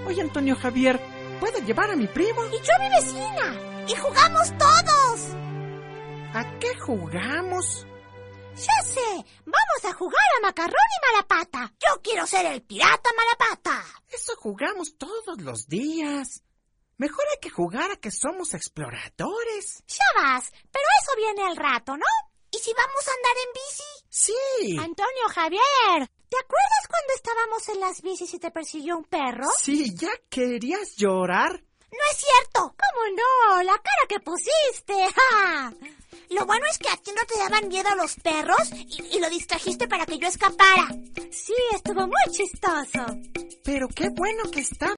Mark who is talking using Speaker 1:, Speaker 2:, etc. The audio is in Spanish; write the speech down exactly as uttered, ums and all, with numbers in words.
Speaker 1: Oye, Antonio Javier, ¿puedo llevar a mi primo?
Speaker 2: Y yo a mi vecina. Y jugamos todos.
Speaker 1: ¿A qué jugamos?
Speaker 2: Ya sé, vamos a jugar a Macarrón y Malapata. Yo quiero ser el pirata Malapata.
Speaker 1: Eso jugamos todos los días. Mejor hay que jugar a que somos exploradores.
Speaker 2: Ya vas, pero eso viene al rato, ¿no? ¿Y si vamos a andar en bici?
Speaker 1: Sí.
Speaker 2: Antonio Javier, ¿te acuerdas cuando estábamos en las bicis y te persiguió un perro?
Speaker 1: Sí, ¿ya querías llorar?
Speaker 2: No es cierto. ¿Cómo no? La cara que pusiste. ¡Ja! Lo bueno es que a ti no te daban miedo los perros y, y lo distrajiste para que yo escapara. Sí, estuvo muy chistoso.
Speaker 1: Pero qué bueno que está